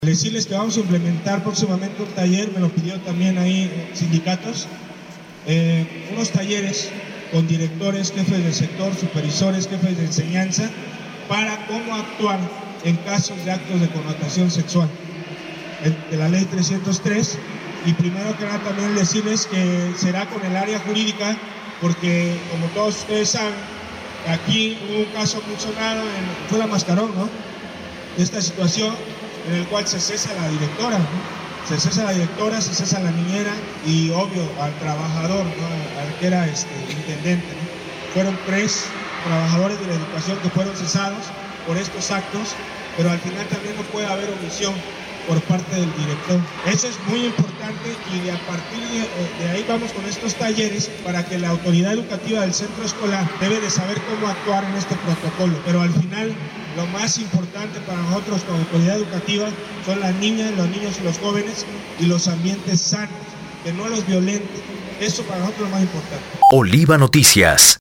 Decirles que vamos a implementar próximamente un taller, me lo pidió también ahí sindicatos, unos talleres con directores, jefes del sector, supervisores, jefes de enseñanza, para cómo actuar en casos de actos de connotación sexual, de la ley 303, y primero que nada también decirles que será con el área jurídica, porque como todos ustedes saben, aquí hubo un caso muy sonado, fue la Mascarón, ¿no?, de esta situación, en el cual se cesa a la directora, ¿no? Se cesa a la directora, se cesa a la niñera y obvio al trabajador, ¿no?, al que era intendente, ¿no? Fueron 3 trabajadores de la educación que fueron cesados por estos actos, pero al final también no puede haber omisión por parte del director. Eso es muy importante y a partir de ahí vamos con estos talleres para que la autoridad educativa del centro escolar debe de saber cómo actuar en este protocolo, pero al final lo más importante para nosotros como autoridad educativa son las niñas, los niños y los jóvenes y los ambientes sanos, que no los violenten. Eso para nosotros es lo más importante. Oliva Noticias.